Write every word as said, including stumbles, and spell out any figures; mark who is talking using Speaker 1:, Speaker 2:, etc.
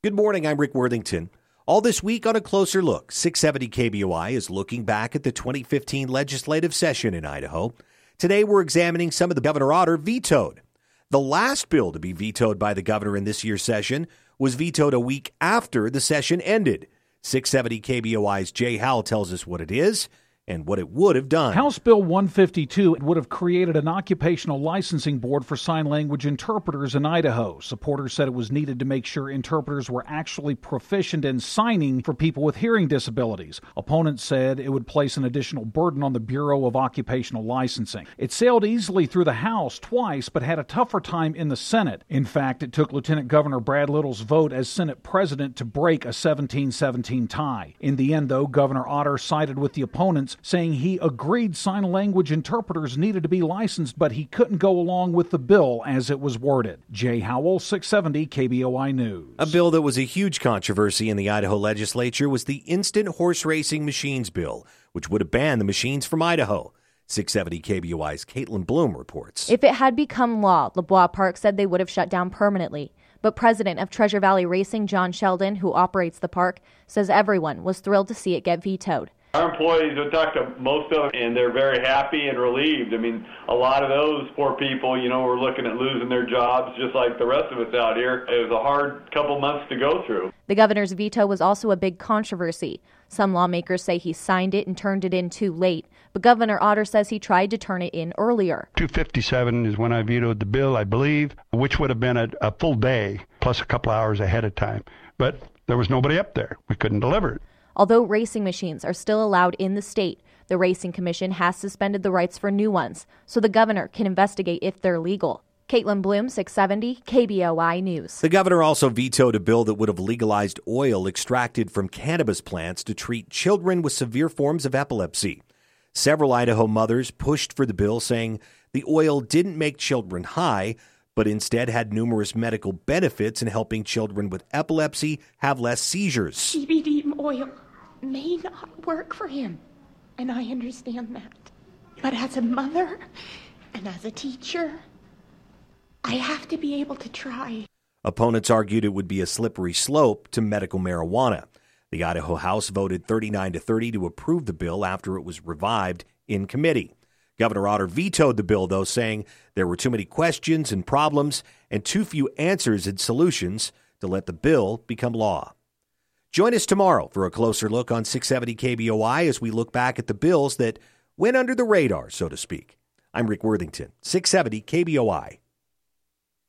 Speaker 1: Good morning, I'm Rick Worthington. All this week on A Closer Look, six seventy K B O I is looking back at the twenty fifteen legislative session in Idaho. Today we're examining some of the Governor Otter vetoed. The last bill to be vetoed by the governor in this year's session was vetoed a week after the session ended. six seventy K B O I's Jay Howell tells us what it is and what it would have done.
Speaker 2: House Bill one fifty-two would have created an occupational licensing board for sign language interpreters in Idaho. Supporters said it was needed to make sure interpreters were actually proficient in signing for people with hearing disabilities. Opponents said it would place an additional burden on the Bureau of Occupational Licensing. It sailed easily through the House twice, but had a tougher time in the Senate. In fact, it took Lieutenant Governor Brad Little's vote as Senate President to break a seventeen seventeen tie. In the end, though, Governor Otter sided with the opponents, saying he agreed sign language interpreters needed to be licensed, but he couldn't go along with the bill as it was worded. Jay Howell, six seventy K B O I News.
Speaker 1: A bill that was a huge controversy in the Idaho legislature was the Instant Horse Racing Machines Bill, which would have banned the machines from Idaho. six seventy K B O I's Caitlin Bloom reports.
Speaker 3: If it had become law, LeBois Park said they would have shut down permanently. But president of Treasure Valley Racing, John Sheldon, who operates the park, says everyone was thrilled to see it get vetoed.
Speaker 4: Our employees, I talked to most of them, and they're very happy and relieved. I mean, a lot of those poor people, you know, were looking at losing their jobs just like the rest of us out here. It was a hard couple months to go through.
Speaker 3: The governor's veto was also a big controversy. Some lawmakers say he signed it and turned it in too late, but Governor Otter says he tried to turn it in earlier.
Speaker 5: two fifty-seven is when I vetoed the bill, I believe, which would have been a, a full day plus a couple hours ahead of time. But there was nobody up there. We couldn't deliver it.
Speaker 3: Although racing machines are still allowed in the state, the Racing Commission has suspended the rights for new ones, so the governor can investigate if they're legal. Caitlin Bloom, six seventy K B O I News.
Speaker 1: The governor also vetoed a bill that would have legalized oil extracted from cannabis plants to treat children with severe forms of epilepsy. Several Idaho mothers pushed for the bill, saying the oil didn't make children high, but instead had numerous medical benefits in helping children with epilepsy have less seizures.
Speaker 6: C B D oil may not work for him, and I understand that. But as a mother and as a teacher, I have to be able to try.
Speaker 1: Opponents argued it would be a slippery slope to medical marijuana. The Idaho House voted thirty-nine to thirty to approve the bill after it was revived in committee. Governor Otter vetoed the bill, though, saying there were too many questions and problems and too few answers and solutions to let the bill become law. Join us tomorrow for a closer look on six seventy K B O I as we look back at the bills that went under the radar, so to speak. I'm Rick Worthington, six seventy K B O I.